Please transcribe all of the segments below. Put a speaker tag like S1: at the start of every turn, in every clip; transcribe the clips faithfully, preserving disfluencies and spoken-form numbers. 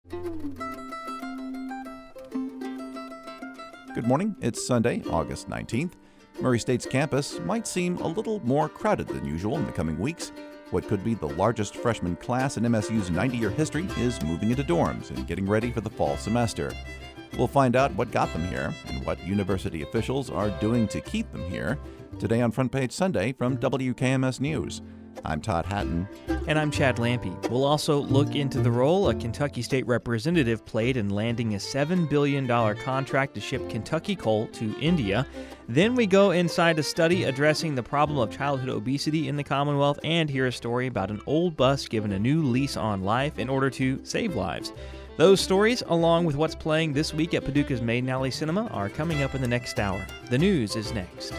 S1: Good morning. It's Sunday, August nineteenth. Murray State's campus might seem a little more crowded than usual in the coming weeks. What could be the largest freshman class in M S U's ninety-year history is moving into dorms and getting ready for the fall semester. We'll find out what got them here and what university officials are doing to keep them here today on Front Page Sunday from W K M S News. I'm Todd Hatton.
S2: And I'm Chad Lampe. We'll also look into the role a Kentucky state representative played in landing a seven billion dollars contract to ship Kentucky coal to India. Then we go inside a study addressing the problem of childhood obesity in the Commonwealth and hear a story about an old bus given a new lease on life in order to save lives. Those stories, along with what's playing this week at Paducah's Maiden Alley Cinema, are coming up in the next hour. The news is next.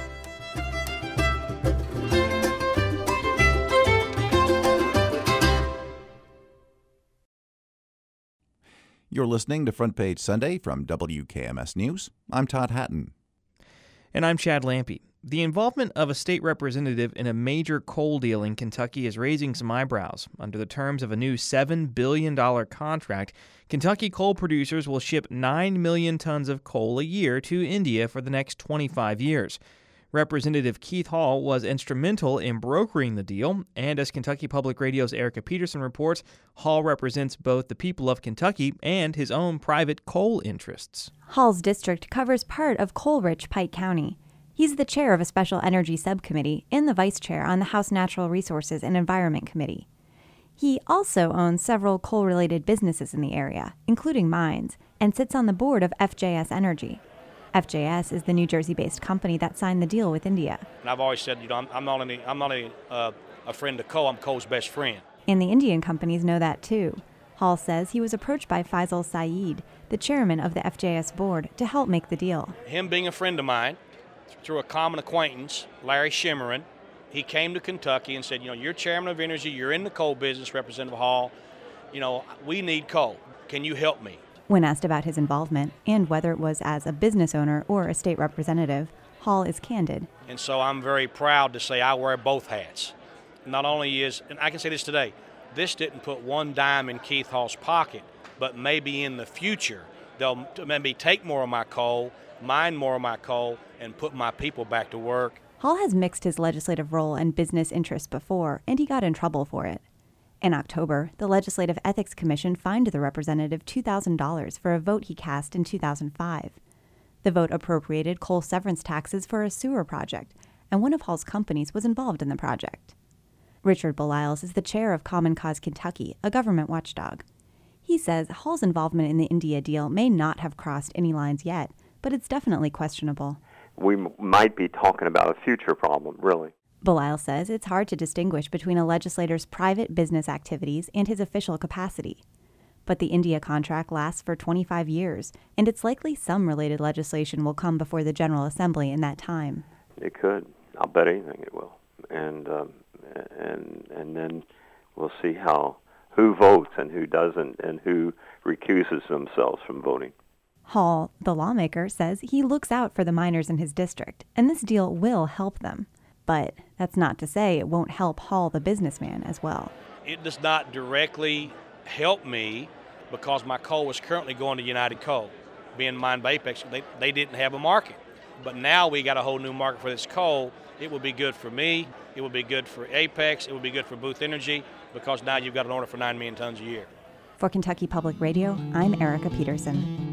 S1: You're listening to Front Page Sunday from W K M S News. I'm Todd Hatton.
S2: And I'm Chad Lampe. The involvement of a state representative in a major coal deal in Kentucky is raising some eyebrows. Under the terms of a new seven billion dollars contract, Kentucky coal producers will ship nine million tons of coal a year to India for the next twenty-five years. Representative Keith Hall was instrumental in brokering the deal, and as Kentucky Public Radio's Erica Peterson reports, Hall represents both the people of Kentucky and his own private coal interests.
S3: Hall's district covers part of coal-rich Pike County. He's the chair of a special energy subcommittee and the vice chair on the House Natural Resources and Environment Committee. He also owns several coal-related businesses in the area, including mines, and sits on the board of F J S Energy. F J S is the New Jersey-based company that signed the deal with India.
S4: And I've always said, you know, I'm, I'm not only I'm not only uh, a friend of coal, I'm coal's best friend.
S3: And the Indian companies know that too. Hall says he was approached by Faisal Saeed, the chairman of the F J S board, to help make the deal.
S4: Him being a friend of mine, through a common acquaintance, Larry Shimmerin, he came to Kentucky and said, you know, you're chairman of energy, you're in the coal business, Representative Hall. You know, we need coal. Can you help me?
S3: When asked about his involvement and whether it was as a business owner or a state representative, Hall is candid.
S4: And so I'm very proud to say I wear both hats. Not only is, and I can say this today, this didn't put one dime in Keith Hall's pocket, but maybe in the future they'll maybe take more of my coal, mine more of my coal, and put my people back to work.
S3: Hall has mixed his legislative role and business interests before, and he got in trouble for it. In October, the Legislative Ethics Commission fined the representative two thousand dollars for a vote he cast in two thousand five. The vote appropriated coal severance taxes for a sewer project, and one of Hall's companies was involved in the project. Richard Beliles is the chair of Common Cause Kentucky, a government watchdog. He says Hall's involvement in the India deal may not have crossed any lines yet, but it's definitely questionable.
S5: We m- might be talking about a future problem, really.
S3: Beliles says it's hard to distinguish between a legislator's private business activities and his official capacity. But the India contract lasts for twenty-five years, and it's likely some related legislation will come before the General Assembly in that time.
S5: It could. I'll bet anything it will. And um, and and then we'll see how who votes and who doesn't and who recuses themselves from voting.
S3: Hall, the lawmaker, says he looks out for the miners in his district, and this deal will help them. But that's not to say it won't help Hall, the businessman, as well.
S4: It does not directly help me because my coal is currently going to United Coal. Being mined by Apex, they, they didn't have a market. But now we got a whole new market for this coal. It will be good for me. It will be good for Apex. It will be good for Booth Energy because now you've got an order for nine million tons a year.
S3: For Kentucky Public Radio, I'm Erica Peterson.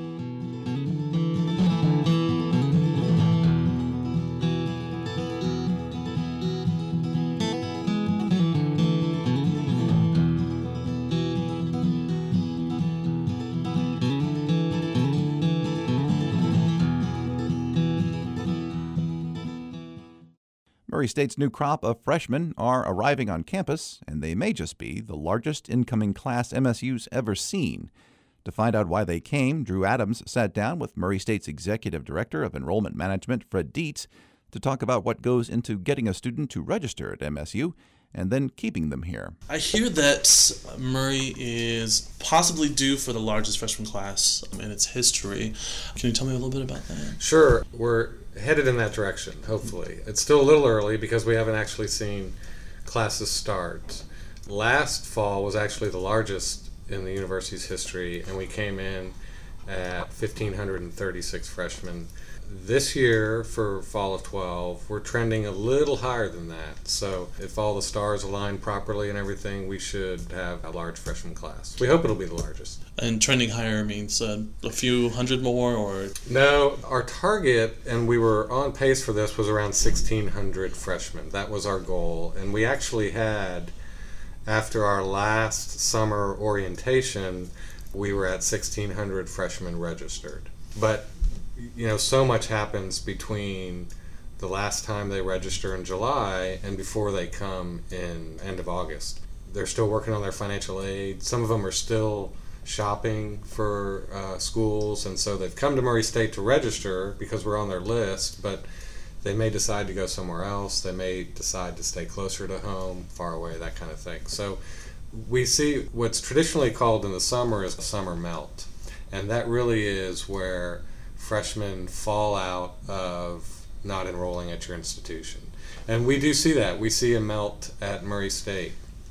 S1: Murray State's new crop of freshmen are arriving on campus, and they may just be the largest incoming class M S U's ever seen. To find out why they came, Drew Adams sat down with Murray State's Executive Director of Enrollment Management, Fred Dietz, to talk about what goes into getting a student to register at M S U and then keeping them here.
S6: I hear that Murray is possibly due for the largest freshman class in its history. Can you tell me a little bit about that?
S7: Sure. We're headed in that direction, hopefully. It's still a little early because we haven't actually seen classes start. Last fall was actually the largest in the university's history, and we came in at one thousand five hundred thirty-six freshmen. This year, for fall of twelve, we're trending a little higher than that. So if all the stars align properly and everything, we should have a large freshman class. We hope it'll be the largest.
S6: And trending higher means uh, a few hundred more, or?
S7: No, our target, and we were on pace for this, was around sixteen hundred freshmen. That was our goal. And we actually had, after our last summer orientation, we were at sixteen hundred freshmen registered. But you know, so much happens between the last time they register in July and before they come in end of August. They're still working on their financial aid. Some of them are still shopping for uh, schools, and so they've come to Murray State to register because we're on their list, but they may decide to go somewhere else. They may decide to stay closer to home, far away, that kind of thing. So we see what's traditionally called in the summer is a summer melt, and that really is where freshmen fall out of not enrolling at your institution. And we do see that. We see a melt at Murray State.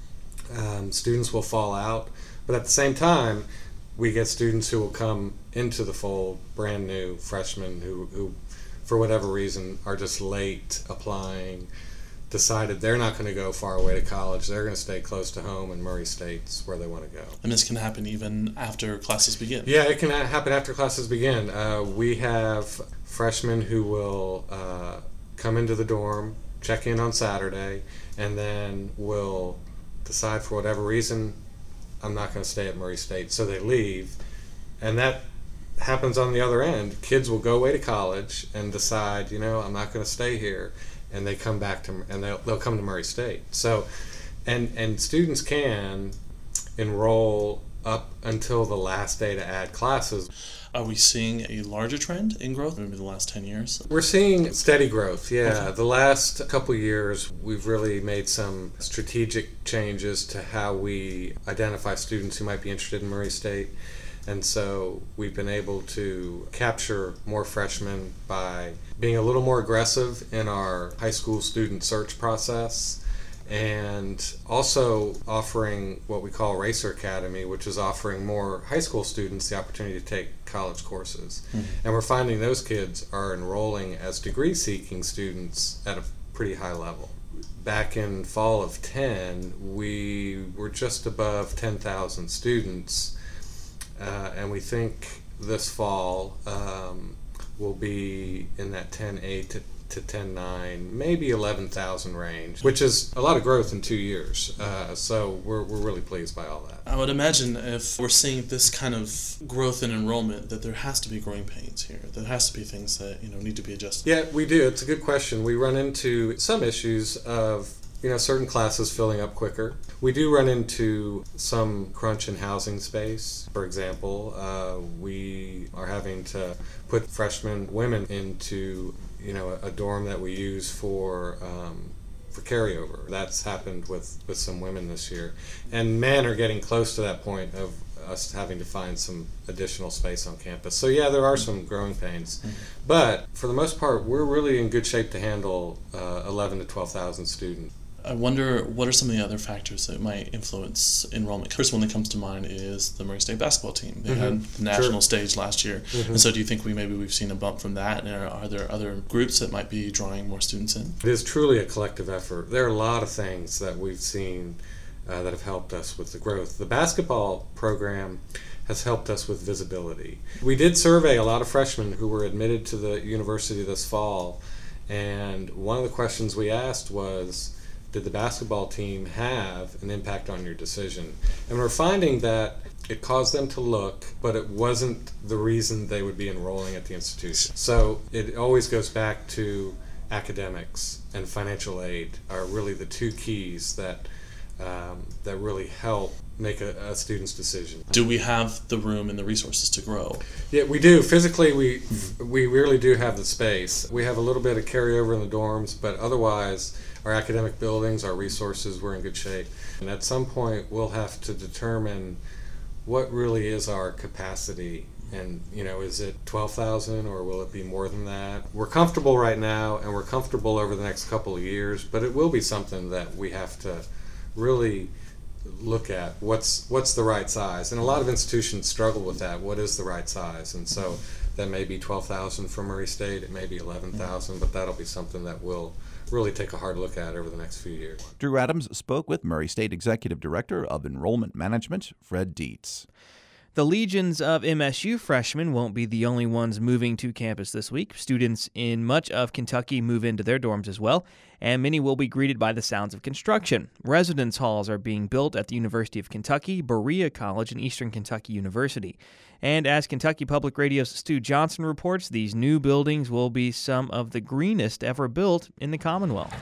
S7: Um, students will fall out, but at the same time, we get students who will come into the fold, brand new freshmen who, who for whatever reason, are just late applying, decided they're not going to go far away to college. They're going to stay close to home, and Murray State's where they want to go.
S6: And this can happen even after classes begin.
S7: Yeah, it can happen after classes begin. Uh, we have freshmen who will uh, come into the dorm, check in on Saturday, and then will decide for whatever reason, I'm not going to stay at Murray State, so they leave. And that happens on the other end. Kids will go away to college and decide, you know, I'm not going to stay here. And they come back to, and they'll, they'll come to Murray State. So, and and students can enroll up until the last day to add classes.
S6: Are we seeing a larger trend in growth, maybe the last ten years?
S7: We're seeing steady growth, yeah.
S6: Okay.
S7: The last couple years, we've really made some strategic changes to how we identify students who might be interested in Murray State. And so we've been able to capture more freshmen by being a little more aggressive in our high school student search process, and also offering what we call Racer Academy, which is offering more high school students the opportunity to take college courses. Mm-hmm. And we're finding those kids are enrolling as degree-seeking students at a pretty high level. Back in fall of ten, we were just above ten thousand students. Uh, and we think this fall um, will be in that ten eight to, to ten nine, maybe eleven thousand range, which is a lot of growth in two years. Uh, so we're, we're really pleased by all that.
S6: I would imagine if we're seeing this kind of growth in enrollment, that there has to be growing pains here. There has to be things that, you know, need to be adjusted.
S7: Yeah, we do. It's a good question. We run into some issues of, you know, certain classes filling up quicker. We do run into some crunch in housing space. For example, uh, we are having to put freshman women into, you know, a, a dorm that we use for um, for carryover. That's happened with, with some women this year. And men are getting close to that point of us having to find some additional space on campus. So yeah, there are some growing pains. Mm-hmm. But for the most part, we're really in good shape to handle uh, eleven to twelve thousand students.
S6: I wonder, what are some of the other factors that might influence enrollment? First one that comes to mind is the Murray State basketball team. They mm-hmm. had the national sure. stage last year. Mm-hmm. And so do you think we maybe we've seen a bump from that? And are, are there other groups that might be drawing more students in?
S7: It is truly a collective effort. There are a lot of things that we've seen uh, that have helped us with the growth. The basketball program has helped us with visibility. We did survey a lot of freshmen who were admitted to the university this fall, and one of the questions we asked was, did the basketball team have an impact on your decision? And we're finding that it caused them to look, but it wasn't the reason they would be enrolling at the institution. So it always goes back to academics and financial aid are really the two keys that um, that really help make a, a student's decision.
S6: Do we have the room and the resources to grow?
S7: Yeah, we do. Physically, we we really do have the space. We have a little bit of carryover in the dorms, but otherwise, our academic buildings, our resources, we're in good shape. And at some point, we'll have to determine what really is our capacity. And, you know, is it twelve thousand or will it be more than that? We're comfortable right now, and we're comfortable over the next couple of years, but it will be something that we have to really look at what's what's the right size, and a lot of institutions struggle with that. What is the right size? And so that may be twelve thousand for Murray State, it may be eleven thousand, but that'll be something that we'll really take a hard look at over the next few years.
S1: Drew Adams spoke with Murray State Executive Director of Enrollment Management, Fred Dietz.
S2: The legions of M S U freshmen won't be the only ones moving to campus this week. Students in much of Kentucky move into their dorms as well, and many will be greeted by the sounds of construction. Residence halls are being built at the University of Kentucky, Berea College, and Eastern Kentucky University. And as Kentucky Public Radio's Stu Johnson reports, these new buildings will be some of the greenest ever built in the Commonwealth.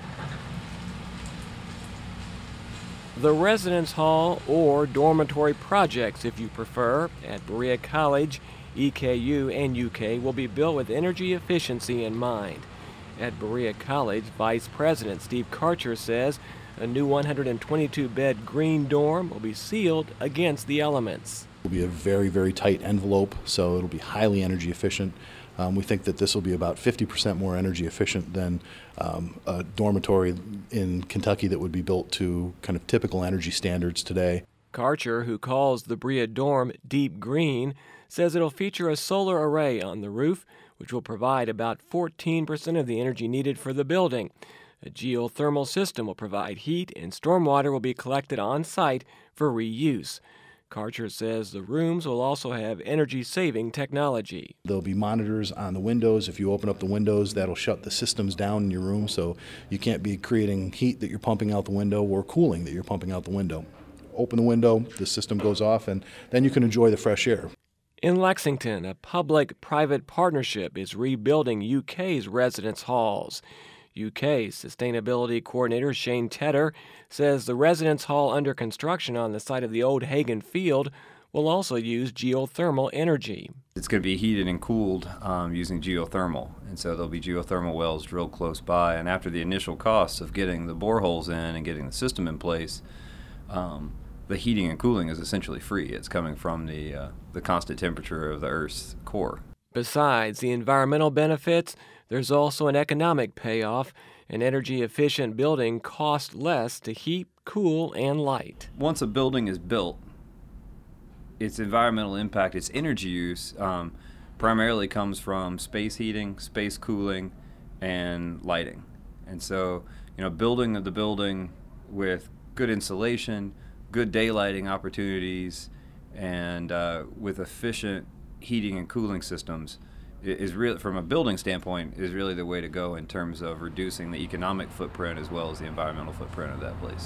S8: The residence hall, or dormitory projects if you prefer, at Berea College, E K U, and U K will be built with energy efficiency in mind. At Berea College, Vice President Steve Karcher says a new one hundred twenty-two bed green dorm will be sealed against the elements.
S9: It will be a very, very tight envelope, so it'll be highly energy efficient. Um, we think that this will be about fifty percent more energy efficient than um, a dormitory in Kentucky that would be built to kind of typical energy standards today.
S8: Karcher, who calls the Berea dorm Deep Green, says it'll feature a solar array on the roof, which will provide about fourteen percent of the energy needed for the building. A geothermal system will provide heat, and stormwater will be collected on site for reuse. Karcher says the rooms will also have energy-saving technology.
S9: There'll be monitors on the windows. If you open up the windows, that'll shut the systems down in your room, so you can't be creating heat that you're pumping out the window or cooling that you're pumping out the window. Open the window, the system goes off, and then you can enjoy the fresh air.
S8: In Lexington, a public-private partnership is rebuilding U K's residence halls. U K Sustainability Coordinator Shane Tedder says the residence hall under construction on the site of the old Hagen Field will also use geothermal energy.
S10: It's going to be heated and cooled um, using geothermal, and so there'll be geothermal wells drilled close by. And after the initial costs of getting the boreholes in and getting the system in place, um, the heating and cooling is essentially free. It's coming from the, uh, the constant temperature of the Earth's core.
S8: Besides the environmental benefits, there's also an economic payoff. An energy-efficient building costs less to heat, cool, and light.
S10: Once a building is built, its environmental impact, its energy use, um, primarily comes from space heating, space cooling, and lighting. And so, you know, building the building with good insulation, good daylighting opportunities, and uh, with efficient heating and cooling systems is really, from a building standpoint, is really the way to go in terms of reducing the economic footprint as well as the environmental footprint of that place.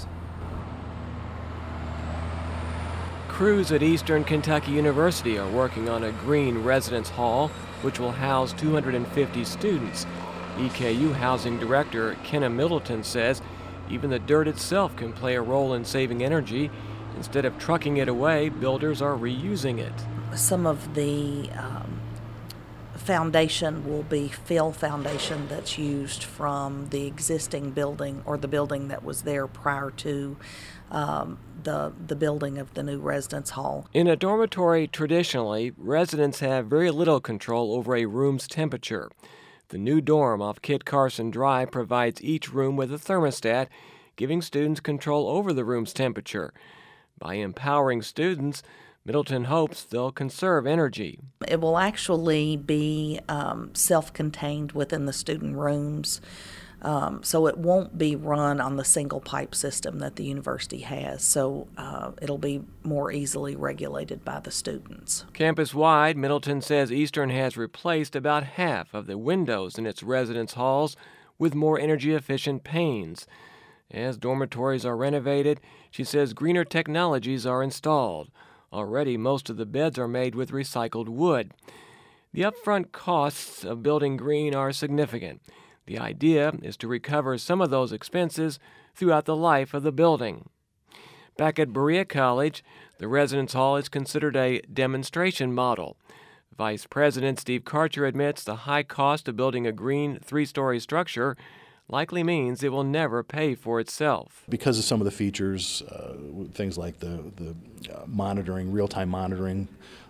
S8: Crews at Eastern Kentucky University are working on a green residence hall, which will house two hundred fifty students. E K U Housing Director Kenna Middleton says even the dirt itself can play a role in saving energy. Instead of trucking it away, builders are reusing it.
S11: Some of the um, foundation will be fill foundation that's used from the existing building or the building that was there prior to um, the, the building of the new residence hall.
S8: In a dormitory, traditionally, residents have very little control over a room's temperature. The new dorm off Kit Carson Drive provides each room with a thermostat, giving students control over the room's temperature. By empowering students, Middleton hopes they'll conserve energy.
S11: It will actually be um, self-contained within the student rooms, um, so it won't be run on the single pipe system that the university has, so uh, it'll be more easily regulated by the students.
S8: Campus-wide, Middleton says Eastern has replaced about half of the windows in its residence halls with more energy-efficient panes. As dormitories are renovated, she says greener technologies are installed. Already, most of the beds are made with recycled wood. The upfront costs of building green are significant. The idea is to recover some of those expenses throughout the life of the building. Back at Berea College, the residence hall is considered a demonstration model. Vice President Steve Karcher admits the high cost of building a green three-story structure likely means it will never pay for itself.
S9: Because of some of the features, uh, things like the, the uh, monitoring, real-time monitoring,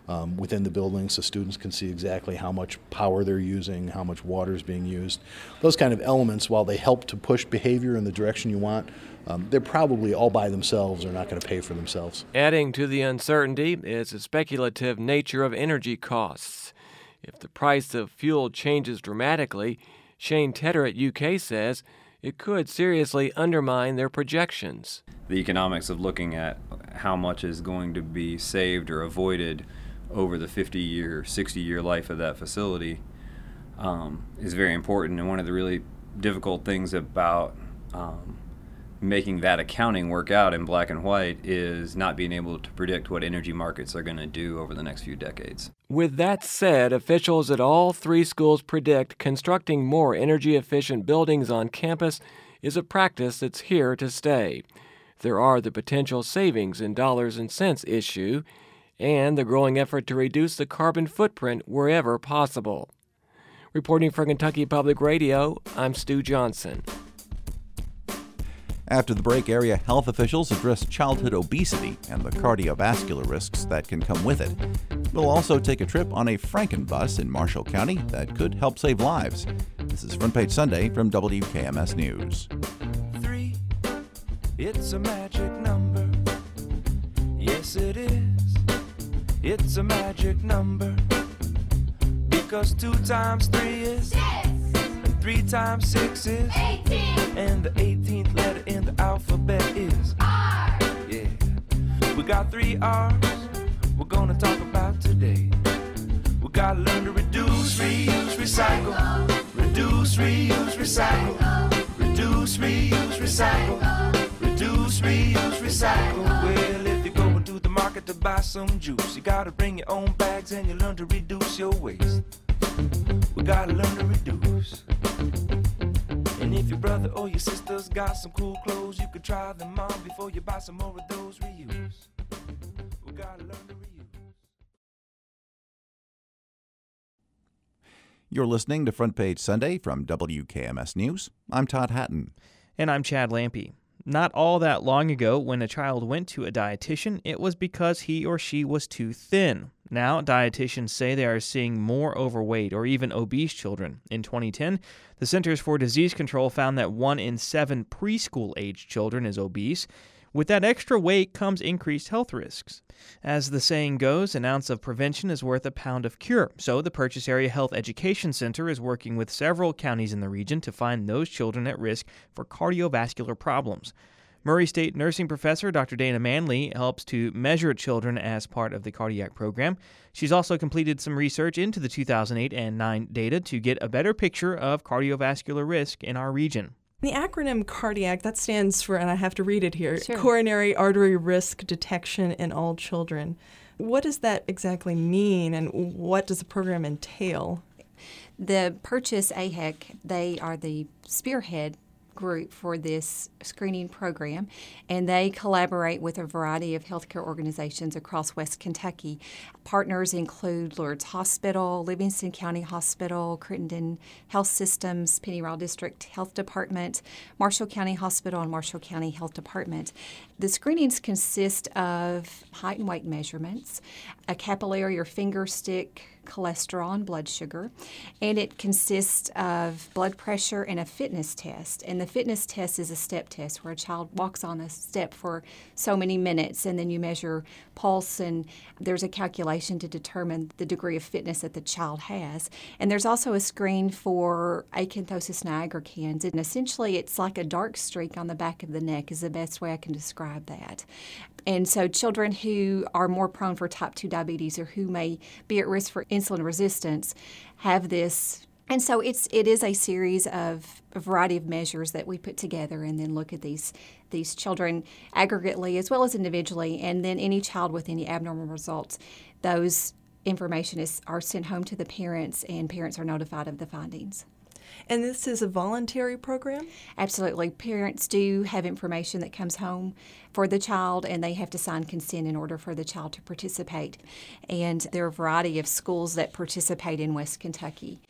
S9: um, within the building so students can see exactly how much power they're using, how much water is being used. Those kind of elements, while they help to push behavior in the direction you want, um, they're probably all by themselves are not going to pay for themselves.
S8: Adding to the uncertainty is the speculative nature of energy costs. If the price of fuel changes dramatically, Shane Tedder at U K says it could seriously undermine their projections.
S10: The economics of looking at how much is going to be saved or avoided over the fifty-year, sixty-year life of that facility um, is very important. And one of the really difficult things about um, making that accounting work out in black and white is not being able to predict what energy markets are going to do over the next few decades.
S8: With that said, officials at all three schools predict constructing more energy-efficient buildings on campus is a practice that's here to stay. There are the potential savings in dollars and cents issue and the growing effort to reduce the carbon footprint wherever possible. Reporting for Kentucky Public Radio, I'm Stu Johnson.
S1: After the break, area health officials address childhood obesity and the cardiovascular risks that can come with it. We'll also take a trip on a Frankenbus in Marshall County that could help save lives. This is Front Page Sunday from W K M S News.
S12: Three, it's a magic number. Yes, it is. It's a magic number. Because two times three is six. And three times six is eighteen. And the eighteenth letter in the alphabet is R. Yeah. We got three R's we're gonna talk about today. We gotta learn to reduce, reuse, recycle. Reduce, reuse, recycle. Reduce, reuse, recycle. Reduce, reuse, recycle. Well, if you're going to the market to buy some juice, you gotta bring your own bags and you learn to reduce your waste. We gotta learn to reduce. And if your brother or your sister's got some cool clothes, you could try them on before you buy some more of those. Reuse. We gotta learn to reuse.
S1: You're listening to Front Page Sunday from W K M S News. I'm Todd Hatton.
S2: And I'm Chad Lampe. Not all that long ago, when a child went to a dietitian, it was because he or she was too thin. Now, dietitians say they are seeing more overweight or even obese children. In twenty ten, the Centers for Disease Control found that one in seven preschool-age children is obese. With that extra weight comes increased health risks. As the saying goes, an ounce of prevention is worth a pound of cure. So the Purchase Area Health Education Center is working with several counties in the region to find those children at risk for cardiovascular problems. Murray State nursing professor Doctor Dana Manley helps to measure children as part of the cardiac program. She's also completed some research into the two thousand eight and nine data to get a better picture of cardiovascular risk in our region.
S13: The acronym CARDIAC, that stands for, and I have to read it here,
S14: Sure.
S13: Coronary Artery Risk Detection in All Children. What does that exactly mean, and what does the program entail?
S14: The Purchase A H E C, they are the spearhead group for this screening program, and they collaborate with a variety of healthcare organizations across West Kentucky. Partners include Lourdes Hospital, Livingston County Hospital, Crittenden Health Systems, Pennyroyal District Health Department, Marshall County Hospital, and Marshall County Health Department. The screenings consist of height and weight measurements, a capillary or finger stick cholesterol and blood sugar, and it consists of blood pressure and a fitness test. And the fitness test is a step test where a child walks on a step for so many minutes, and then you measure pulse, and there's a calculation to determine the degree of fitness that the child has. And there's also a screen for acanthosis nigricans, and essentially it's like a dark streak on the back of the neck is the best way I can describe that. And so children who are more prone for type two diabetes or who may be at risk for insulin resistance have this. And so it's it is a series of a variety of measures that we put together and then look at these these children aggregately as well as individually. And then any child with any abnormal results, those information is are sent home to the parents, and parents are notified of the findings.
S13: And this is a voluntary program?
S14: Absolutely. Parents do have information that comes home for the child, and they have to sign consent in order for the child to participate. And there are a variety of schools that participate in West Kentucky.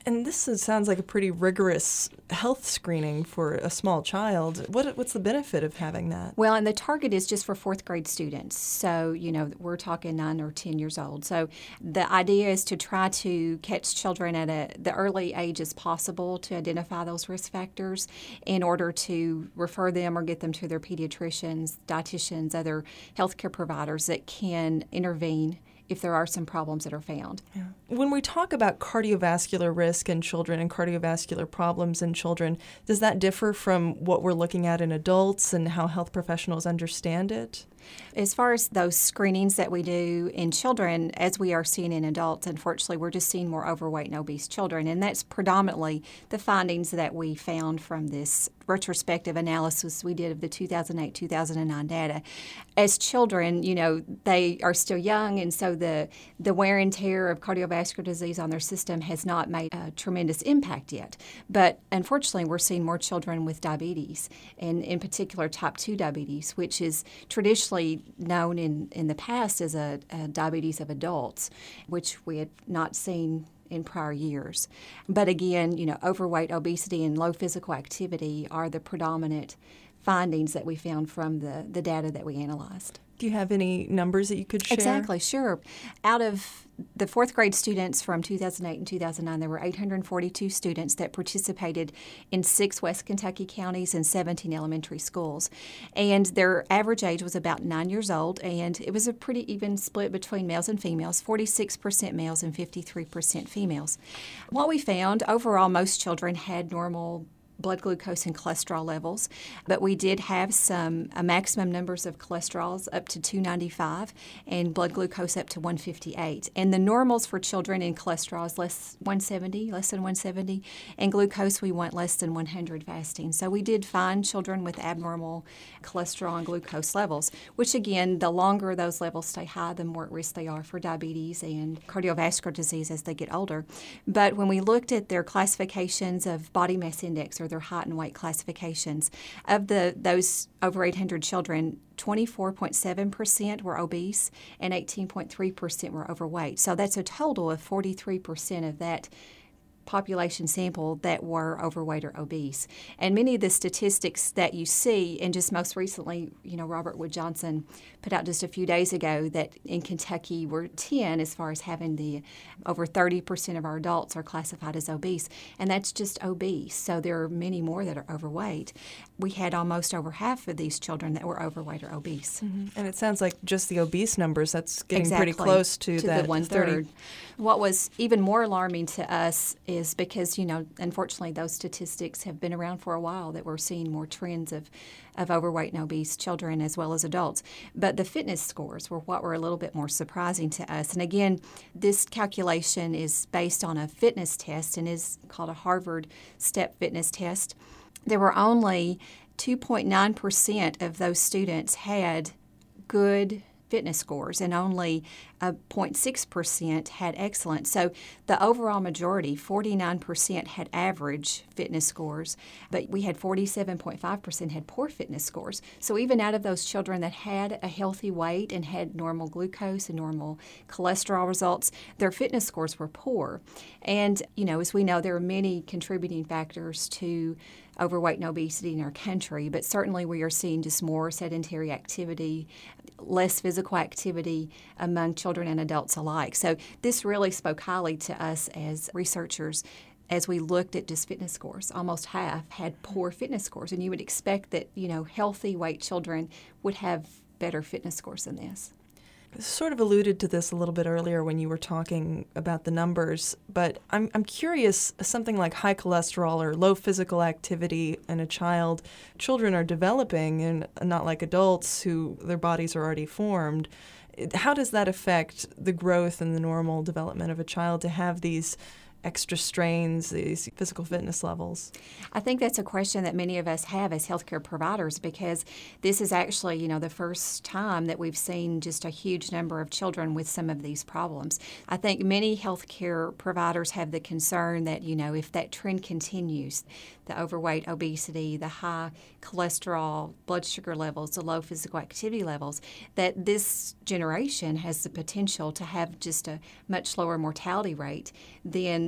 S13: And this is, sounds like a pretty rigorous health screening for a small child. What, what's the benefit of having that?
S14: Well, and the target is just for fourth grade students. So, you know, we're talking nine or ten years old. So the idea is to try to catch children at a, the early age as possible to identify those risk factors in order to refer them or get them to their pediatricians, dietitians, other healthcare providers that can intervene if there are some problems that are found.
S13: Yeah. When we talk about cardiovascular risk in children and cardiovascular problems in children, does that differ from what we're looking at in adults and how health professionals understand it?
S14: As far as those screenings that we do in children, as we are seeing in adults, unfortunately, we're just seeing more overweight and obese children. And that's predominantly the findings that we found from this retrospective analysis we did of the two thousand eight two thousand nine data. As children, you know, they are still young, and so the, the wear and tear of cardiovascular disease on their system has not made a tremendous impact yet. But unfortunately, we're seeing more children with diabetes, and in particular type two diabetes, which is traditionally known in, in the past as a, a diabetes of adults, which we had not seen in prior years. But again, you know, overweight, obesity, and low physical activity are the predominant findings that we found from the, the data that we analyzed.
S13: Do you have any numbers that you could share?
S14: Exactly, sure. Out of the fourth grade students from two thousand eight and two thousand nine, there were eight hundred forty-two students that participated in six West Kentucky counties and seventeen elementary schools. And their average age was about nine years old, and it was a pretty even split between males and females, forty-six percent males and fifty-three percent females. What we found, overall, most children had normal blood glucose and cholesterol levels, but we did have some uh, maximum numbers of cholesterols up to two ninety-five and blood glucose up to one fifty-eight. And the normals for children in cholesterol is less one seventy, less than one seventy, and glucose we want less than one hundred fasting. So we did find children with abnormal cholesterol and glucose levels, which again, the longer those levels stay high, the more at risk they are for diabetes and cardiovascular disease as they get older. But when we looked at their classifications of body mass index or their height and weight classifications, of the those over eight hundred children, twenty-four point seven percent were obese and eighteen point three percent were overweight. So that's a total of forty-three percent of that population sample that were overweight or obese. And many of the statistics that you see, and just most recently, you know, Robert Wood Johnson put out just a few days ago that in Kentucky we're ten as far as having the over thirty percent of our adults are classified as obese, and that's just obese. So there are many more that are overweight. We had almost over half of these children that were overweight or obese.
S13: Mm-hmm. And it sounds like just the obese numbers, that's getting
S14: exactly.
S13: pretty close to,
S14: to
S13: that
S14: the one-third. What was even more alarming to us is because, you know, unfortunately those statistics have been around for a while that we're seeing more trends of, of overweight and obese children as well as adults. But the fitness scores were what were a little bit more surprising to us. And again, this calculation is based on a fitness test and is called a Harvard Step Fitness Test. There were only two point nine percent of those students had good fitness scores, and only uh, zero point six percent had excellent. So the overall majority, forty-nine percent, had average fitness scores, but we had forty-seven point five percent had poor fitness scores. So even out of those children that had a healthy weight and had normal glucose and normal cholesterol results, their fitness scores were poor. And, you know, as we know, there are many contributing factors to overweight and obesity in our country, but certainly we are seeing just more sedentary activity, less physical activity among children and adults alike. So this really spoke highly to us as researchers as we looked at just fitness scores. Almost half had poor fitness scores, and you would expect that, you know, healthy weight children would have better fitness scores than this.
S13: Sort of alluded to this a little bit earlier when you were talking about the numbers, but I'm I'm curious, something like high cholesterol or low physical activity in a child, children are developing and not like adults who their bodies are already formed. How does that affect the growth and the normal development of a child to have these extra strains, these physical fitness levels?
S14: I think that's a question that many of us have as healthcare providers, because this is actually, you know, the first time that we've seen just a huge number of children with some of these problems. I think many healthcare providers have the concern that, you know, if that trend continues, the overweight, obesity, the high cholesterol, blood sugar levels, the low physical activity levels, that this generation has the potential to have just a much lower mortality rate than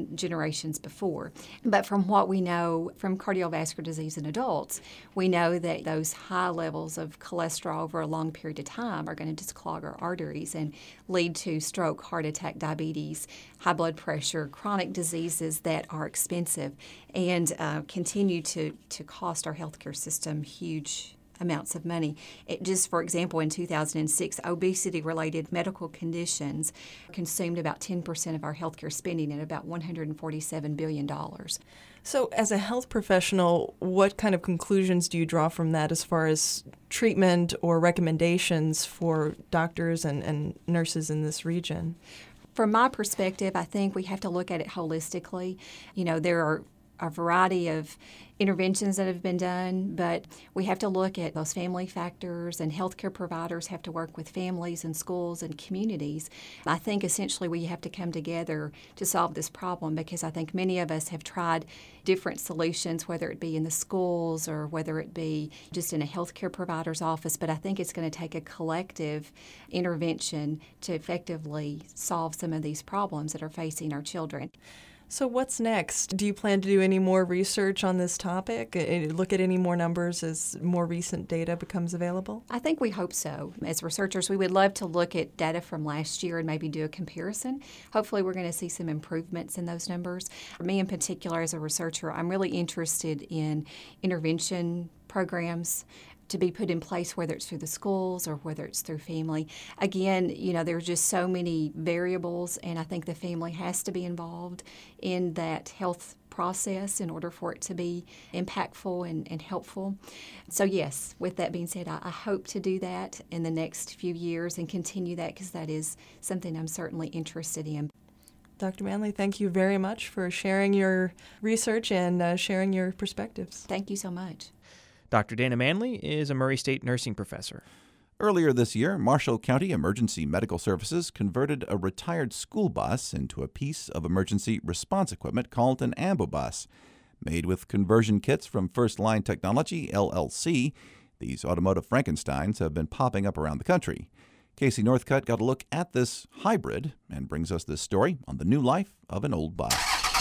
S14: than generations before. But from what we know from cardiovascular disease in adults, we know that those high levels of cholesterol over a long period of time are going to disclog our arteries and lead to stroke, heart attack, diabetes, high blood pressure, chronic diseases that are expensive and uh, continue to, to cost our healthcare system huge amounts of money. It just, for example, in two thousand six, obesity-related medical conditions consumed about ten percent of our healthcare spending at about one hundred forty-seven billion dollars.
S13: So as a health professional, what kind of conclusions do you draw from that as far as treatment or recommendations for doctors and, and nurses in this region?
S14: From my perspective, I think we have to look at it holistically. You know, there are a variety of interventions that have been done, but we have to look at those family factors, and healthcare providers have to work with families and schools and communities. I think essentially we have to come together to solve this problem, because I think many of us have tried different solutions, whether it be in the schools or whether it be just in a healthcare provider's office, but I think it's going to take a collective intervention to effectively solve some of these problems that are facing our children.
S13: So what's next? Do you plan to do any more research on this topic? Look at any more numbers as more recent data becomes available?
S14: I think we hope so. As researchers, we would love to look at data from last year and maybe do a comparison. Hopefully we're going to see some improvements in those numbers. For me in particular, as a researcher, I'm really interested in intervention programs to be put in place, whether it's through the schools or whether it's through family. Again, you know, there's just so many variables, and I think the family has to be involved in that health process in order for it to be impactful and, and helpful. So yes, with that being said, I, I hope to do that in the next few years and continue that, because that is something I'm certainly interested in.
S13: Doctor Manley, thank you very much for sharing your research and uh, sharing your perspectives.
S14: Thank you so much.
S2: Doctor Dana Manley is a Murray State nursing professor.
S1: Earlier this year, Marshall County Emergency Medical Services converted a retired school bus into a piece of emergency response equipment called an ambubus. Made with conversion kits from First Line Technology, L L C, these automotive Frankensteins have been popping up around the country. Casey Northcutt got a look at this hybrid and brings us this story on the new life of an old bus.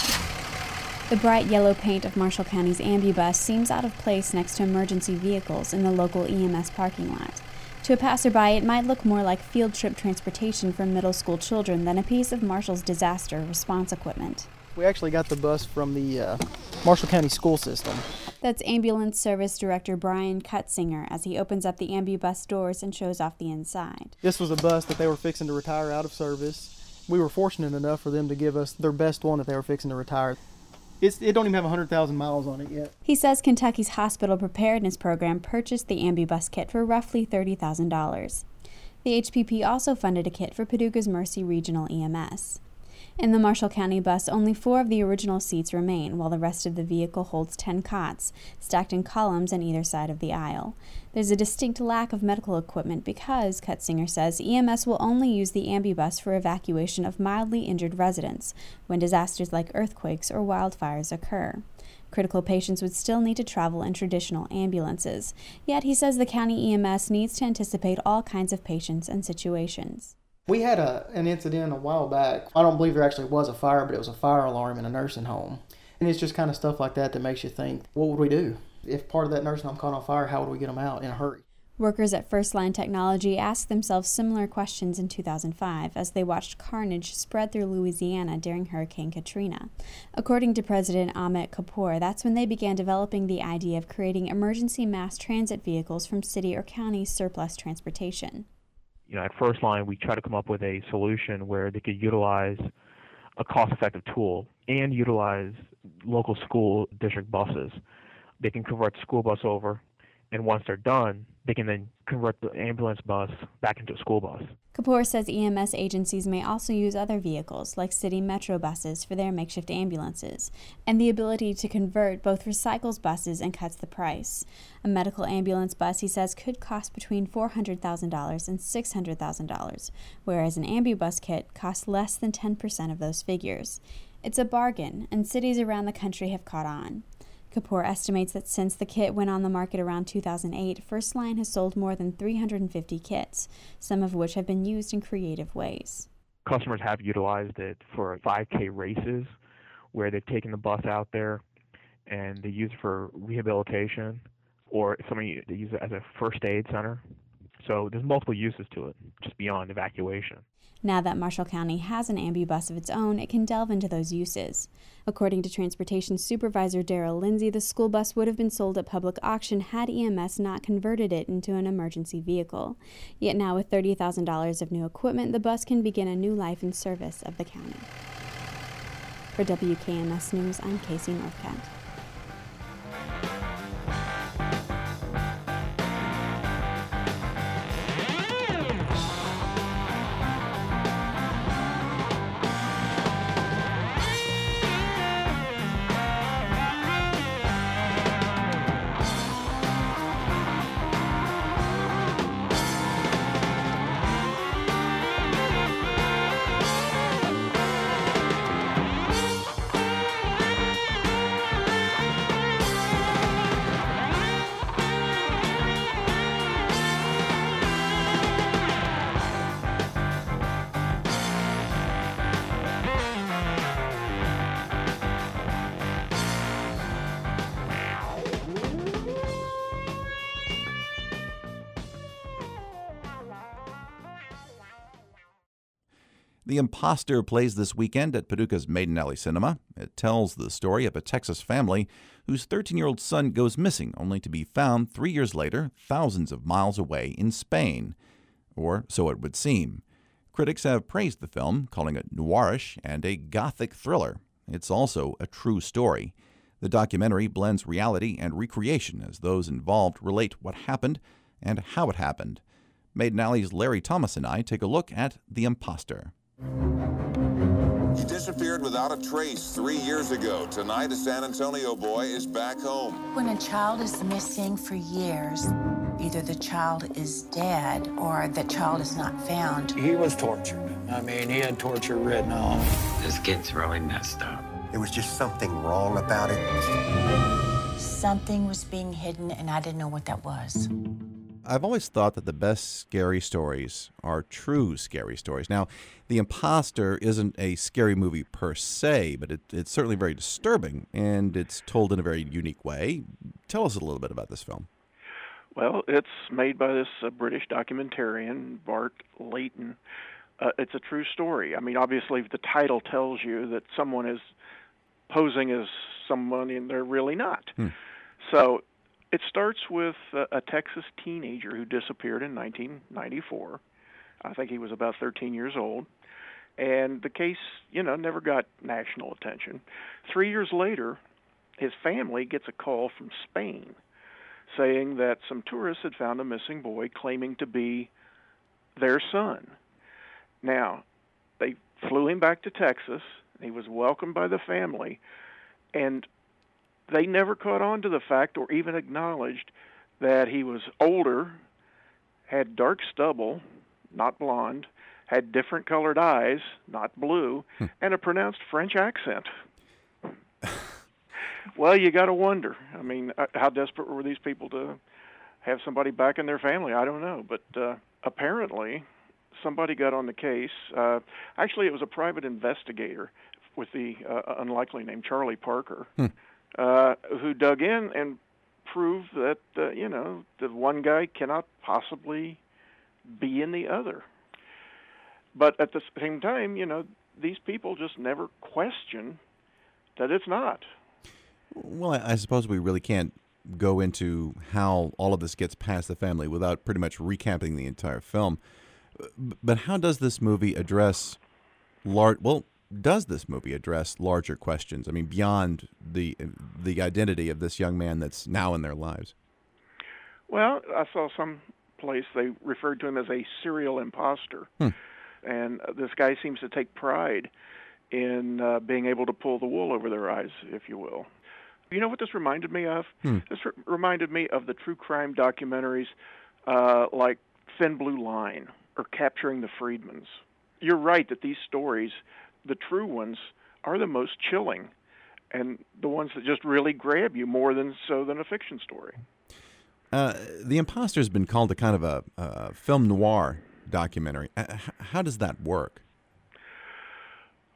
S15: The bright yellow paint of Marshall County's ambubus seems out of place next to emergency vehicles in the local E M S parking lot. To a passerby, it might look more like field trip transportation for middle school children than a piece of Marshall's disaster response equipment.
S16: We actually got the bus from the uh, Marshall County school system.
S15: That's Ambulance Service Director Brian Cutzinger as he opens up the ambubus doors and shows off the inside.
S16: This was a bus that they were fixing to retire out of service. We were fortunate enough for them to give us their best one that they were fixing to retire. It's, it don't even have one hundred thousand miles on it yet.
S15: He says Kentucky's hospital preparedness program purchased the ambubus kit for roughly thirty thousand dollars. The H P P also funded a kit for Paducah's Mercy Regional E M S. In the Marshall County bus, only four of the original seats remain, while the rest of the vehicle holds ten cots, stacked in columns on either side of the aisle. There's a distinct lack of medical equipment because, Cutzinger says, E M S will only use the ambubus for evacuation of mildly injured residents when disasters like earthquakes or wildfires occur. Critical patients would still need to travel in traditional ambulances. Yet he says the county E M S needs to anticipate all kinds of patients and situations.
S16: We had a, an incident a while back. I don't believe there actually was a fire, but it was a fire alarm in a nursing home. And it's just kind of stuff like that that makes you think, what would we do? If part of that nursing home caught on fire, how would we get them out in a hurry?
S15: Workers at First Line Technology asked themselves similar questions in two thousand five as they watched carnage spread through Louisiana during Hurricane Katrina. According to President Amit Kapoor, that's when they began developing the idea of creating emergency mass transit vehicles from city or county surplus transportation.
S17: You know, at First Line, we try to come up with a solution where they could utilize a cost-effective tool and utilize local school district buses. They can convert the school bus over, and once they're done, they can then convert the ambulance bus back into a school bus.
S15: Kapoor says E M S agencies may also use other vehicles, like city metro buses, for their makeshift ambulances, and the ability to convert both recycles buses and cuts the price. A medical ambulance bus, he says, could cost between four hundred thousand dollars and six hundred thousand dollars, whereas an ambubus kit costs less than ten percent of those figures. It's a bargain, and cities around the country have caught on. Kapoor estimates that since the kit went on the market around two thousand eight, First Line has sold more than three hundred fifty kits, some of which have been used in creative ways.
S17: Customers have utilized it for five K races where they've taken the bus out there and they use it for rehabilitation, or somebody they use it as a first aid center. So there's multiple uses to it, just beyond evacuation.
S15: Now that Marshall County has an ambibus of its own, it can delve into those uses. According to Transportation Supervisor Daryl Lindsay, the school bus would have been sold at public auction had E M S not converted it into an emergency vehicle. Yet now with thirty thousand dollars of new equipment, the bus can begin a new life in service of the county. For W K M S News, I'm Casey Northcott.
S1: The Imposter plays this weekend at Paducah's Maiden Alley Cinema. It tells the story of a Texas family whose thirteen-year-old son goes missing, only to be found three years later, thousands of miles away in Spain. Or so it would seem. Critics have praised the film, calling it noirish and a gothic thriller. It's also a true story. The documentary blends reality and recreation as those involved relate what happened and how it happened. Maiden Alley's Larry Thomas and I take a look at The Imposter.
S18: He disappeared without a trace three years ago. Tonight, a San Antonio boy is back home.
S19: When a child is missing for years, either the child is dead or the child is not found.
S20: He was tortured. I mean, he had torture written on.
S21: This kid's really messed up.
S22: There was just something wrong about it.
S19: Something was being hidden, and I didn't know what that was.
S1: I've always thought that the best scary stories are true scary stories. Now, The Imposter isn't a scary movie per se, but it, it's certainly very disturbing, and it's told in a very unique way. Tell us a little bit about this film.
S23: Well, it's made by this uh, British documentarian, Bart Layton. Uh, it's a true story. I mean, obviously, the title tells you that someone is posing as someone and they're really not. Hmm. So it starts with a, a Texas teenager who disappeared in nineteen ninety-four. I think he was about thirteen years old. And the case, you know, never got national attention. Three years later, his family gets a call from Spain saying that some tourists had found a missing boy claiming to be their son. Now, they flew him back to Texas. He was welcomed by the family, and they never caught on to the fact or even acknowledged that he was older, had dark stubble, not blonde, had different colored eyes, not blue, hmm. and a pronounced French accent. Well, you got to wonder. I mean, how desperate were these people to have somebody back in their family? I don't know. But uh, apparently, somebody got on the case. Uh, actually, it was a private investigator with the uh, unlikely name Charlie Parker, hmm. uh, who dug in and proved that, uh, you know, the one guy cannot possibly be in the other. But at the same time, you know, these people just never question that it's not.
S1: Well, I suppose we really can't go into how all of this gets past the family without pretty much recapping the entire film. But how does this movie address large? Well, does this movie address larger questions? I mean, beyond the the identity of this young man that's now in their lives.
S23: Well, I saw some place they referred to him as a serial imposter, hmm. and this guy seems to take pride in uh, being able to pull the wool over their eyes, if you will. You know what this reminded me of? Hmm. This re- reminded me of the true crime documentaries uh, like Thin Blue Line or Capturing the Freedmans. You're right that these stories, the true ones, are the most chilling and the ones that just really grab you more than so than a fiction story.
S1: Uh, the Imposter has been called a kind of a, a film noir documentary. Uh, how does that work?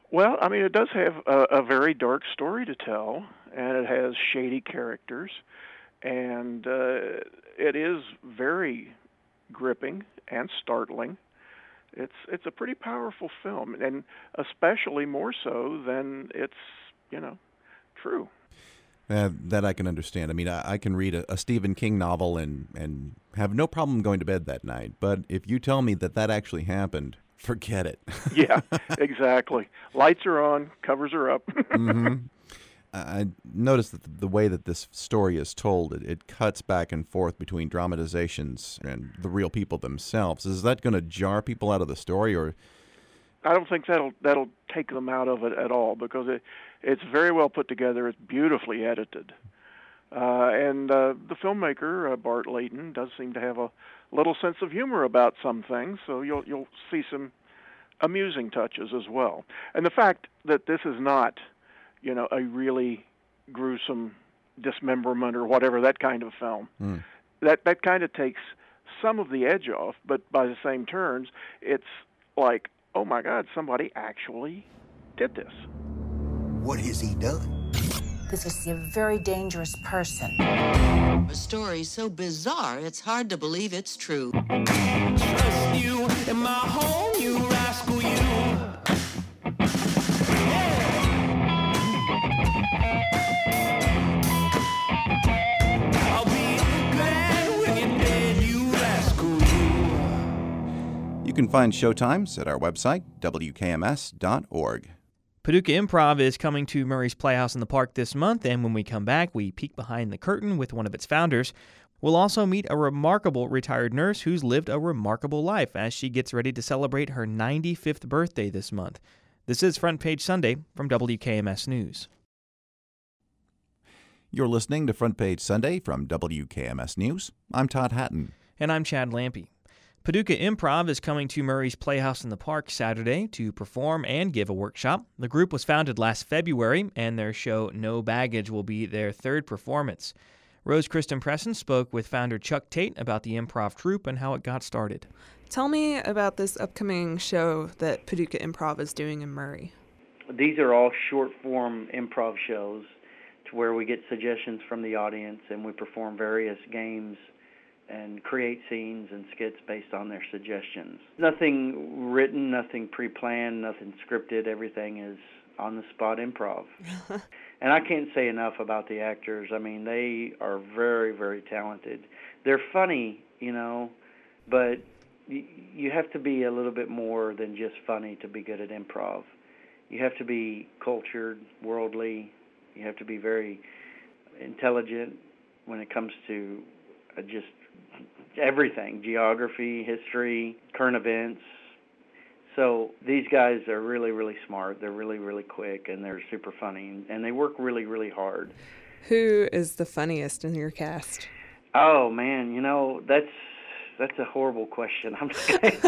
S23: Well, I mean, it does have a, a very dark story to tell, and it has shady characters, and uh, it is very gripping and startling. It's it's a pretty powerful film, and especially more so than it's, you know, true.
S1: Uh, that I can understand. I mean, I, I can read a, a Stephen King novel and, and have no problem going to bed that night. But if you tell me that that actually happened, forget it.
S23: Yeah, exactly. Lights are on, covers are up.
S1: mm-hmm. I noticed that the way that this story is told, it, it cuts back and forth between dramatizations and the real people themselves. Is that going to jar people out of the story, or?
S23: I don't think that'll that'll take them out of it at all, because it it's very well put together. It's beautifully edited, uh, and uh, the filmmaker uh, Bart Layton does seem to have a little sense of humor about some things. So you'll you'll see some amusing touches as well. And the fact that this is not, you know, a really gruesome dismemberment or whatever, that kind of film,
S1: mm.
S23: that that kind of takes some of the edge off. But by the same turns, it's like, oh my God, somebody actually did this.
S22: What has he done?
S19: This is a very dangerous person.
S3: A story so bizarre, it's hard to believe it's true.
S12: Trust you in my home, you rascal, you. I'll be glad when you're dead, you rascal, you.
S1: You can find showtimes at our website, W K M S dot org.
S2: Paducah Improv is coming to Murray's Playhouse in the Park this month, and when we come back, we peek behind the curtain with one of its founders. We'll also meet a remarkable retired nurse who's lived a remarkable life as she gets ready to celebrate her ninety-fifth birthday this month. This is Front Page Sunday from W K M S News.
S1: You're listening to Front Page Sunday from W K M S News. I'm Todd Hatton.
S2: And I'm Chad Lampe. Paducah Improv is coming to Murray's Playhouse in the Park Saturday to perform and give a workshop. The group was founded last February, and their show No Baggage will be their third performance. Rose Kristen Preston spoke with founder Chuck Tate about the improv troupe and how it got started.
S4: Tell me about this upcoming show that Paducah Improv is doing in Murray.
S5: These are all short-form improv shows to where we get suggestions from the audience, and we perform various games and create scenes and skits based on their suggestions. Nothing written, nothing pre-planned, nothing scripted. Everything is on-the-spot improv. And I can't say enough about the actors. I mean, they are very, very talented. They're funny, you know, but y- you have to be a little bit more than just funny to be good at improv. You have to be cultured, worldly. You have to be very intelligent when it comes to uh, just everything, geography, history, current events. So these guys are really, really smart. They're really, really quick, and they're super funny, and they work really, really hard.
S4: Who is the funniest in your cast?
S5: Oh, man, you know, that's that's a horrible question. I'm saying.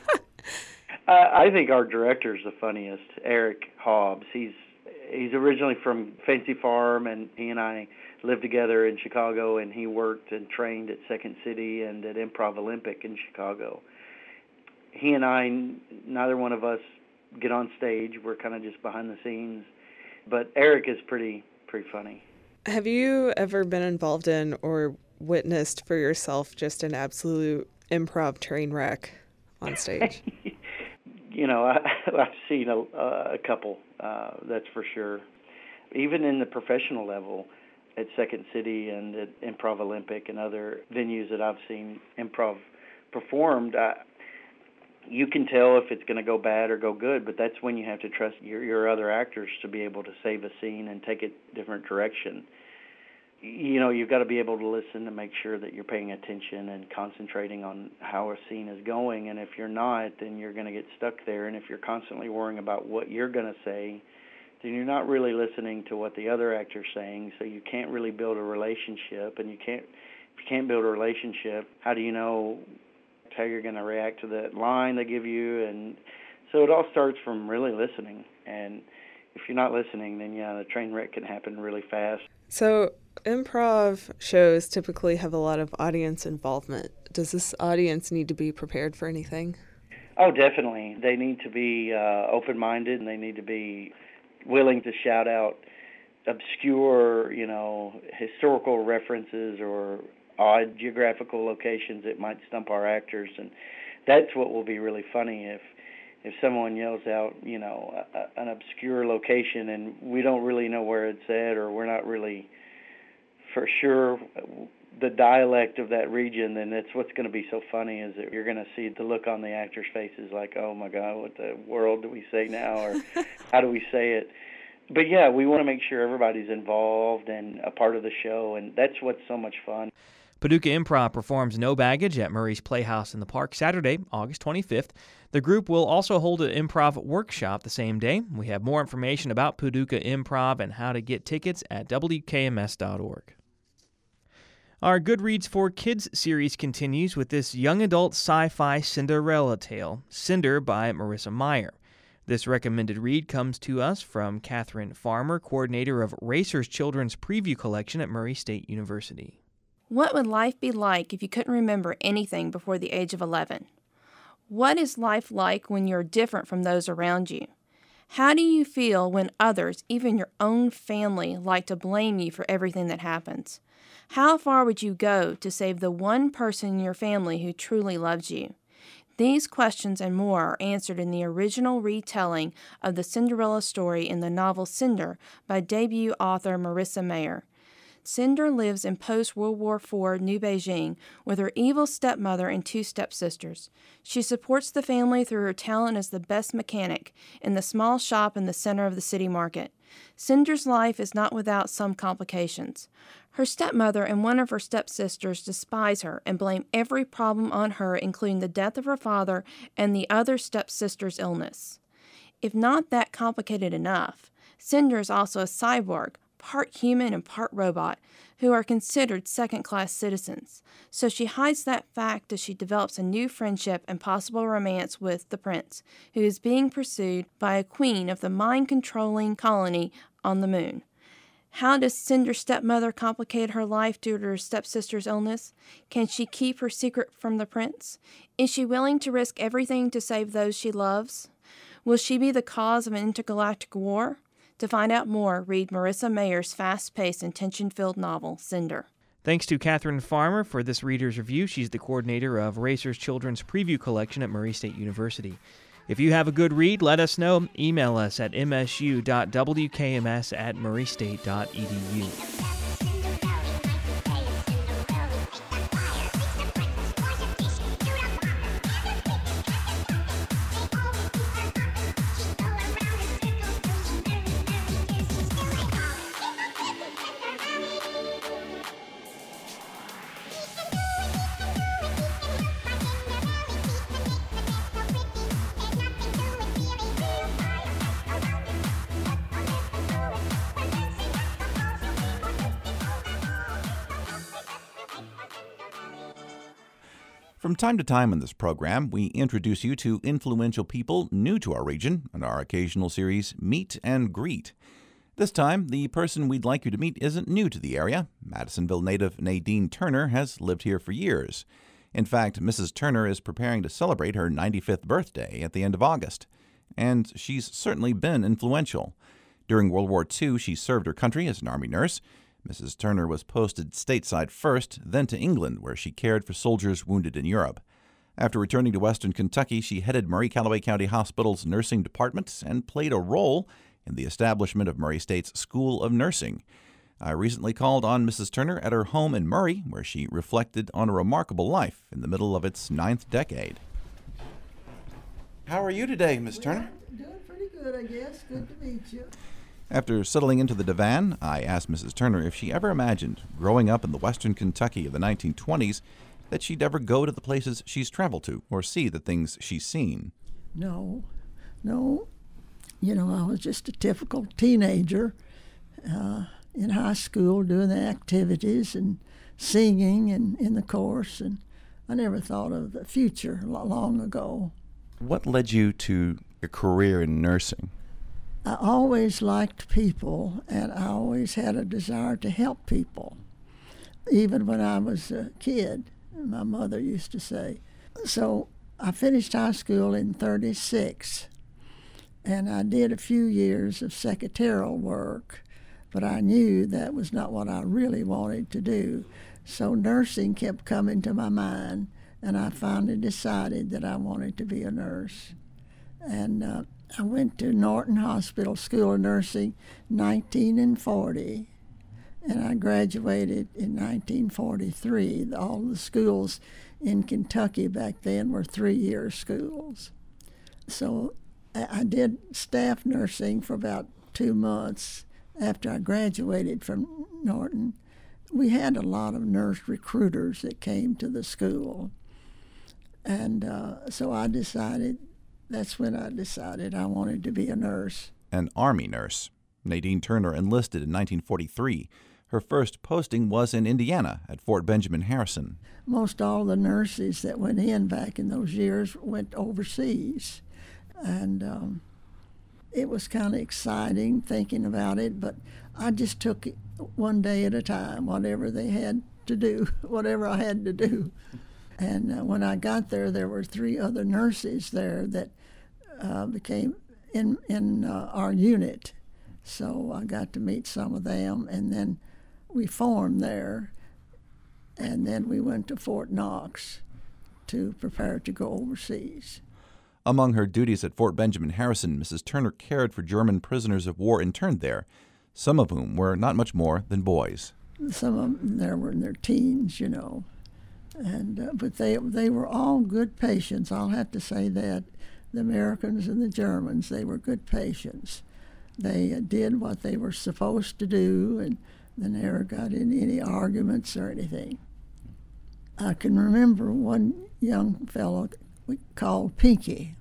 S5: I, I think our director's the funniest, Eric Hobbs. He's he's originally from Fancy Farm, and he and I lived together in Chicago, and he worked and trained at Second City and at Improv Olympic in Chicago. He and I, neither one of us get on stage. We're kind of just behind the scenes. But Eric is pretty pretty funny.
S4: Have you ever been involved in or witnessed for yourself just an absolute improv train wreck on stage?
S5: You know, I, I've seen a, a couple, uh, that's for sure. Even in the professional level, at Second City and at Improv Olympic and other venues that I've seen improv performed, I, you can tell if it's going to go bad or go good, but that's when you have to trust your, your other actors to be able to save a scene and take it a different direction. You know, you've got to be able to listen to make sure that you're paying attention and concentrating on how a scene is going, and if you're not, then you're going to get stuck there, and if you're constantly worrying about what you're going to say, then you're not really listening to what the other actor's saying, so you can't really build a relationship, and you can't, if you can't build a relationship, how do you know how you're going to react to that line they give you? And so it all starts from really listening, and if you're not listening, then yeah, the train wreck can happen really fast.
S4: So improv shows typically have a lot of audience involvement. Does this audience need to be prepared for anything?
S5: Oh, definitely. They need to be uh, open-minded, and they need to be willing to shout out obscure, you know, historical references or odd geographical locations that might stump our actors. And that's what will be really funny if if someone yells out, you know, a, an obscure location and we don't really know where it's at, or we're not really for sure the dialect of that region. Then that's what's going to be so funny, is that you're going to see the look on the actors' faces like, oh my God, what the world do we say now, or how do we say it? But yeah, we want to make sure everybody's involved and a part of the show, and that's what's so much fun.
S2: Paducah Improv performs No Baggage at Murray's Playhouse in the Park Saturday, August twenty-fifth. The group will also hold an improv workshop the same day. We have more information about Paducah Improv and how to get tickets at W K M S dot org. Our Good Reads for Kids series continues with this young adult sci-fi Cinderella tale, Cinder by Marissa Meyer. This recommended read comes to us from Catherine Farmer, coordinator of Racers Children's Preview Collection at Murray State University.
S6: What would life be like if you couldn't remember anything before the age of eleven? What is life like when you're different from those around you? How do you feel when others, even your own family, like to blame you for everything that happens? How far would you go to save the one person in your family who truly loves you? These questions and more are answered in the original retelling of the Cinderella story in the novel Cinder by debut author Marissa Meyer. Cinder lives in post-World War Four New Beijing with her evil stepmother and two stepsisters. She supports the family through her talent as the best mechanic in the small shop in the center of the city market. Cinder's life is not without some complications. Her stepmother and one of her stepsisters despise her and blame every problem on her, including the death of her father and the other stepsister's illness. If not that complicated enough, Cinder is also a cyborg, part human and part robot, who are considered second-class citizens. So she hides that fact as she develops a new friendship and possible romance with the prince, who is being pursued by a queen of the mind-controlling colony on the moon. How does Cinder's stepmother complicate her life due to her stepsister's illness? Can she keep her secret from the prince? Is she willing to risk everything to save those she loves? Will she be the cause of an intergalactic war? To find out more, read Marissa Meyer's fast-paced and tension-filled novel, Cinder.
S2: Thanks to Catherine Farmer for this reader's review. She's the coordinator of Racers Children's Preview Collection at Murray State University. If you have a good read, let us know. Email us at m s u dot w k m s at murray state dot e d u.
S1: From time to time in this program, we introduce you to influential people new to our region in our occasional series, Meet and Greet. This time, the person we'd like you to meet isn't new to the area. Madisonville native Nadine Turner has lived here for years. In fact, Missus Turner is preparing to celebrate her ninety-fifth birthday at the end of August, and she's certainly been influential. During World War Two, she served her country as an Army nurse. Missus Turner was posted stateside first, then to England, where she cared for soldiers wounded in Europe. After returning to Western Kentucky, she headed Murray-Callaway County Hospital's nursing department and played a role in the establishment of Murray State's School of Nursing. I recently called on Missus Turner at her home in Murray, where she reflected on a remarkable life in the middle of its ninth decade. How are you today, Miss Turner?
S7: Doing pretty good, I guess. Good to meet you.
S1: After settling into the divan, I asked Missus Turner if she ever imagined, growing up in the Western Kentucky of the nineteen twenties, that she'd ever go to the places she's traveled to or see the things she's seen.
S7: No, no. You know, I was just a typical teenager uh, in high school doing the activities and singing and in the chorus, and I never thought of the future long ago.
S1: What led you to a career in nursing?
S7: I always liked people, and I always had a desire to help people, even when I was a kid, my mother used to say. So I finished high school in thirty-six, and I did a few years of secretarial work, but I knew that was not what I really wanted to do. So nursing kept coming to my mind, and I finally decided that I wanted to be a nurse. And uh, I went to Norton Hospital School of Nursing nineteen forty, and I graduated in nineteen forty-three. All the schools in Kentucky back then were three-year schools. So I did staff nursing for about two months after I graduated from Norton. We had a lot of nurse recruiters that came to the school. And uh, so I decided, that's when I decided I wanted to be a nurse.
S1: An Army nurse. Nadine Turner enlisted in nineteen forty-three. Her first posting was in Indiana at Fort Benjamin Harrison.
S7: Most all the nurses that went in back in those years went overseas. And um, it was kind of exciting thinking about it, but I just took it one day at a time, whatever they had to do, whatever I had to do. And uh, when I got there, there were three other nurses there that uh, became in, in uh, our unit. So I got to meet some of them, and then we formed there, and then we went to Fort Knox to prepare to go overseas.
S1: Among her duties at Fort Benjamin Harrison, Missus Turner cared for German prisoners of war interned there, some of whom were not much more than boys.
S7: Some of them there were in their teens, you know, and uh, but they they were all good patients. I'll have to say that. The Americans and the Germans, they were good patients. They uh, did what they were supposed to do, and they never got in any arguments or anything. I can remember one young fellow we called Pinky,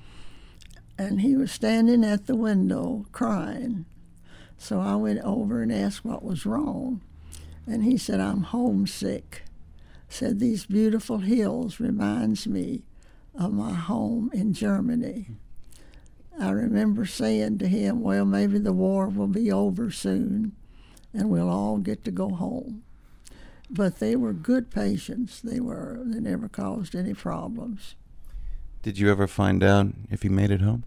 S7: and he was standing at the window crying. So I went over and asked what was wrong, and he said, "I'm homesick." Said, "These beautiful hills reminds me of my home in Germany." I remember saying to him, "Well, maybe the war will be over soon and we'll all get to go home." But they were good patients. They were. They never caused any problems.
S9: Did you ever find out if he made it home?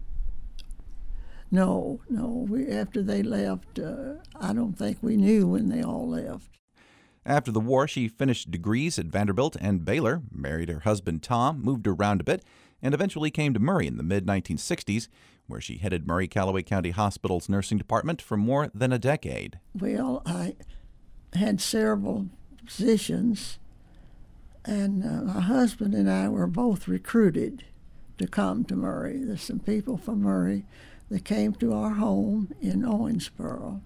S7: No, no. We, after they left, uh, I don't think we knew when they all left.
S1: After the war, she finished degrees at Vanderbilt and Baylor, married her husband Tom, moved around a bit, and eventually came to Murray in the mid nineteen sixties, where she headed Murray-Callaway County Hospital's nursing department for more than a decade.
S7: Well, I had several positions, and uh, my husband and I were both recruited to come to Murray. There's some people from Murray that came to our home in Owensboro,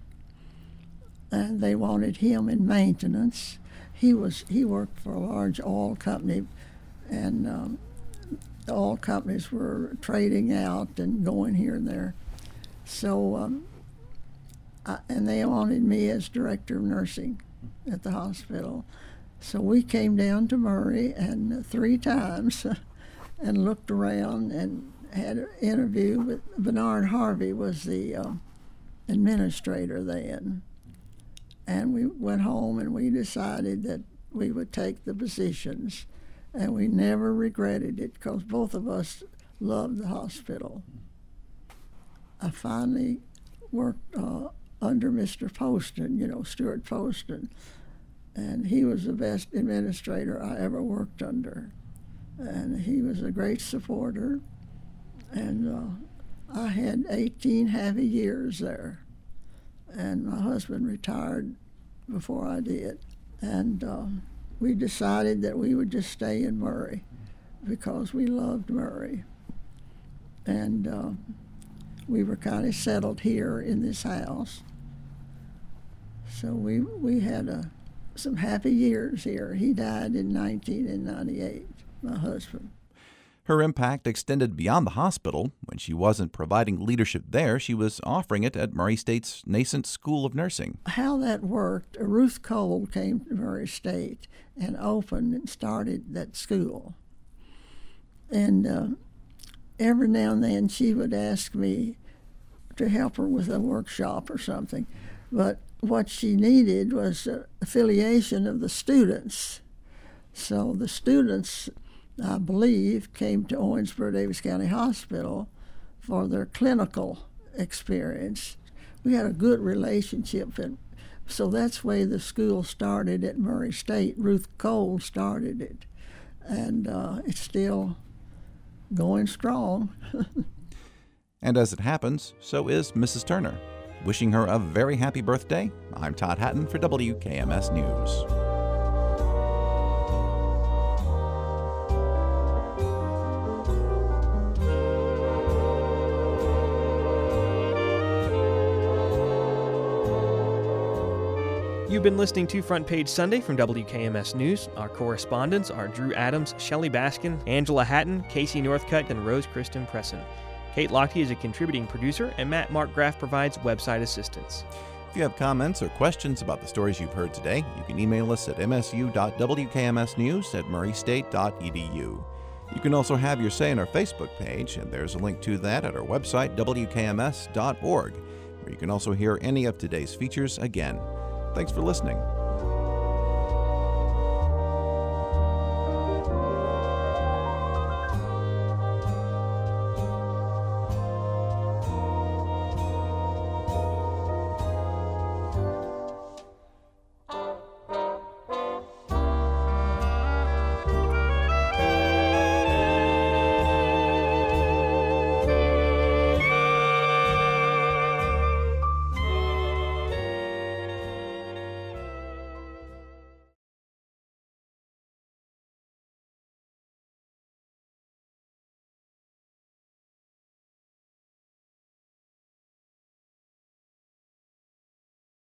S7: and they wanted him in maintenance. He was he worked for a large oil company, and um, the oil companies were trading out and going here and there. So, um, I, and they wanted me as director of nursing at the hospital. So we came down to Murray and uh, three times and looked around and had an interview with Bernard Harvey was the uh, administrator then. And we went home and we decided that we would take the positions. And we never regretted it because both of us loved the hospital. I finally worked uh, under Mister Poston, you know, Stuart Poston. And he was the best administrator I ever worked under. And he was a great supporter. And uh, I had eighteen happy years there. And my husband retired before I did. And uh, we decided that we would just stay in Murray because we loved Murray. And uh, we were kind of settled here in this house. So we we had a, some happy years here. He died in nineteen ninety-eight, my husband.
S1: Her impact extended beyond the hospital. When she wasn't providing leadership there, she was offering it at Murray State's nascent School of Nursing.
S7: How that worked, Ruth Cole came to Murray State and opened and started that school. And uh, every now and then she would ask me to help her with a workshop or something. But what she needed was uh, affiliation of the students. So the students I believe, came to Owensboro-Davis County Hospital for their clinical experience. We had a good relationship, and so that's the way the school started at Murray State. Ruth Cole started it, and uh, it's still going strong.
S1: And as it happens, so is Missus Turner. Wishing her a very happy birthday, I'm Todd Hatton for W K M S News.
S2: You've been listening to Front Page Sunday from W K M S News. Our correspondents are Drew Adams, Shelley Baskin, Angela Hatton, Casey Northcutt, and Rose Kristen Presson. Kate Lochte is a contributing producer, and Matt Markgraf provides website assistance.
S1: If you have comments or questions about the stories you've heard today, you can email us at m s u dot w k m s news at murray state dot e d u. You can also have your say on our Facebook page, and there's a link to that at our website, w k m s dot org, where you can also hear any of today's features again. Thanks for listening.